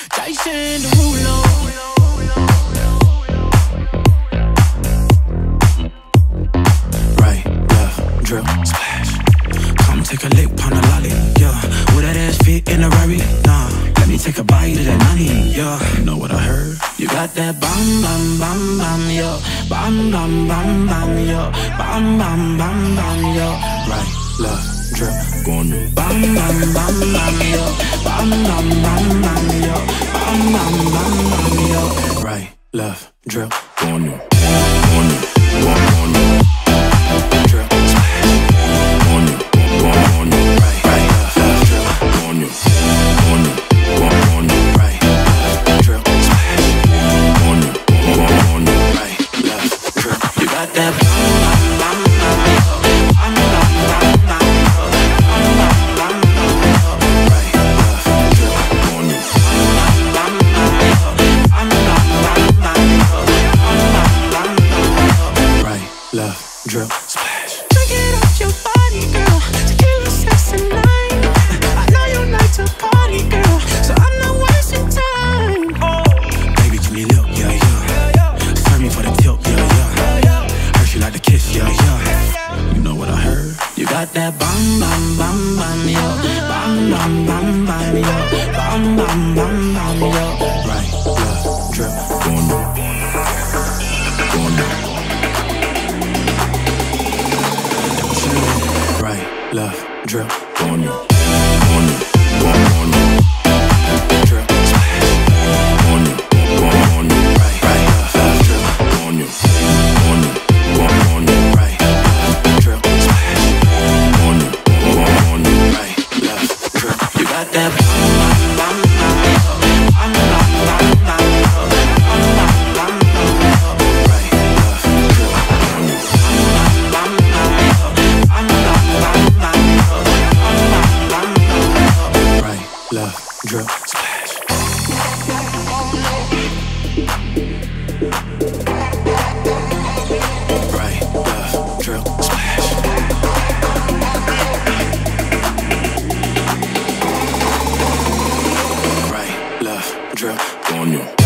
Jason Derulo. Right, left, drip, splash. Come take a lick on the lolly, yeah. Would that ass fit in a Rari? Nah, let me take a bite of that money, yeah. You know what I heard? You got that bam, bam, bam, bam, yo. Bam, bam, bam, bam, yo. Bam, bam, bam, bam, yo. Right, left, drip, gonna bam, bam, bam, bam, yo. Bam, bam, bam, bam, yo. Bam, bam, bam, bam, yo. Right, left, drip, gonna drip, splash. Gonna right, left, drip, gonna right, left, drip, splash. Gonna right, left, drip. You got that bam, bam, bam, bam, bam, bam, bam, bam, right, left, drip, gonna bam, bam, bam, right, left, drip, splash. Drink it off your body, girl. Tequila, sex, and night. I know you like to party, girl, so I'm not wasting time. Baby, give me lip, yeah, yeah. Serve me for the tilt, yeah, yeah. Heard she like to kiss, yeah, yeah. You know what I heard? You got that bam, bam, bam, bam, yo. Bam, bam, bam, bam, yo. Bam, bam, bam, bam, yo. Right, left, drip, gonna right, left, drip, gonna drip, splash. Gonna right, left, drip, gonna right, left, drip, splash. Gonna right, left, drip. You got that bam, bam, bam, bam, bam, bam, bam, bam, right, left, drip, bam, right, left, drip, splash. Right, left, drip, splash. Right, left, drip, on you.